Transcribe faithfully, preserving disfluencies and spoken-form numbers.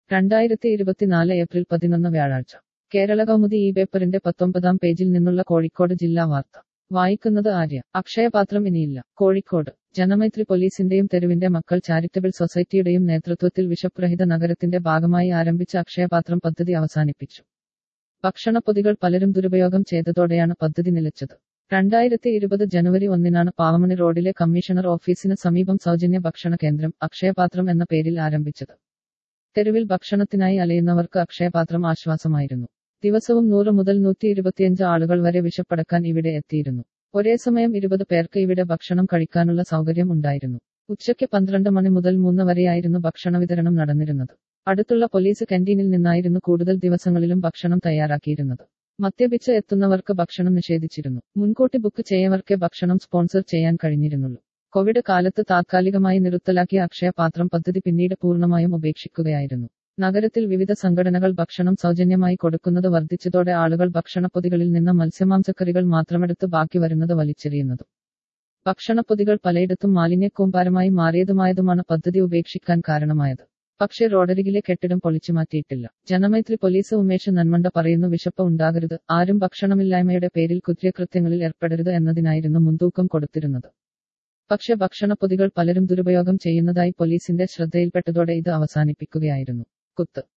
രണ്ടായിരത്തി ഇരുപത്തിനാല് ഏപ്രിൽ പതിനൊന്ന് വ്യാഴാഴ്ച കേരള കൗമുദി ഈ പേപ്പറിന്റെ പത്തൊമ്പതാം പേജിൽ നിന്നുള്ള കോഴിക്കോട് ജില്ലാ വാർത്ത വായിക്കുന്നത് ആര്യ. അക്ഷയപാത്രം ഇനിയില്ല. കോഴിക്കോട് ജനമൈത്രി പോലീസിന്റെയും തെരുവിന്റെ മക്കൾ ചാരിറ്റബിൾ സൊസൈറ്റിയുടെയും നേതൃത്വത്തിൽ വിശപ്പുരഹിത നഗരത്തിന്റെ ഭാഗമായി ആരംഭിച്ച അക്ഷയപാത്രം പദ്ധതി അവസാനിപ്പിച്ചു. ഭക്ഷണപ്പൊതികൾ പലരും ദുരുപയോഗം ചെയ്തതോടെയാണ് പദ്ധതി നിലച്ചത്. രണ്ടായിരത്തി ഇരുപത് ജനുവരി ഒന്നിനാണ് പാവമണി റോഡിലെ കമ്മീഷണർ ഓഫീസിന് സമീപം സൗജന്യ ഭക്ഷണ കേന്ദ്രം അക്ഷയപാത്രം എന്ന പേരിൽ ആരംഭിച്ചത്. തെരുവിൽ ഭക്ഷണത്തിനായി അലയുന്നവർക്ക് അക്ഷയപാത്രം ആശ്വാസമായിരുന്നു. ദിവസവും നൂറ് മുതൽ നൂറ്റി ഇരുപത്തിയഞ്ച് ആളുകൾ വരെ വിശപ്പടക്കാൻ ഇവിടെ എത്തിയിരുന്നു. ഒരേ സമയം ഇരുപത് പേർക്ക് ഇവിടെ ഭക്ഷണം കഴിക്കാനുള്ള സൗകര്യം ഉണ്ടായിരുന്നു. ഉച്ചയ്ക്ക് പന്ത്രണ്ട് മണി മുതൽ മൂന്ന് വരെയായിരുന്നു ഭക്ഷണ വിതരണം നടന്നിരുന്നത്. അടുത്തുള്ള പോലീസ് കാന്റീനിൽ നിന്നായിരുന്നു കൂടുതൽ ദിവസങ്ങളിലും ഭക്ഷണം തയ്യാറാക്കിയിരുന്നത്. മദ്യപിച്ച് എത്തുന്നവർക്ക് ഭക്ഷണം നിഷേധിച്ചിരുന്നു. മുൻകൂട്ടി ബുക്ക് ചെയ്യവർക്കേ ഭക്ഷണം സ്പോൺസർ ചെയ്യാൻ കഴിഞ്ഞിരുന്നുള്ളൂ. കോവിഡ് കാലത്ത് താത്കാലികമായി നിർത്തലാക്കിയ അക്ഷയപാത്രം പദ്ധതി പിന്നീട് പൂർണ്ണമായും ഉപേക്ഷിക്കുകയായിരുന്നു. നഗരത്തിൽ വിവിധ സംഘടനകൾ ഭക്ഷണം സൗജന്യമായി കൊടുക്കുന്നത് വർദ്ധിച്ചതോടെ ആളുകൾ ഭക്ഷണപ്പൊതികളിൽ നിന്ന് മത്സ്യമാംസക്കറികൾ മാത്രമെടുത്ത് ബാക്കി വരുന്നത് വലിച്ചെറിയുന്നതും ഭക്ഷണപ്പൊതികൾ പലയിടത്തും മാലിന്യക്കൂമ്പാരമായി മാറിയതുമായതുമാണ് പദ്ധതി ഉപേക്ഷിക്കാൻ കാരണമായത്. പക്ഷേ റോഡരികിലെ കെട്ടിടം പൊളിച്ചുമാറ്റിയിട്ടില്ല. ജനമൈത്രി പോലീസ് ഉമേഷ് നന്മണ്ട പറയുന്നു, വിശപ്പ് ഉണ്ടാകരുത്, ആരും ഭക്ഷണമില്ലായ്മയുടെ പേരിൽ കുറ്റകൃത്യങ്ങളിൽ ഏർപ്പെടരുത് എന്നതിനായിരുന്നു മുൻതൂക്കം കൊടുത്തിരുന്നത്. പക്ഷേ ഭക്ഷണപ്പൊതികൾ പലരും ദുരുപയോഗം ചെയ്യുന്നതായി പോലീസിന്റെ ശ്രദ്ധയിൽപ്പെട്ടതോടെ ഇത് അവസാനിപ്പിക്കുകയായിരുന്നു. കുത്ത്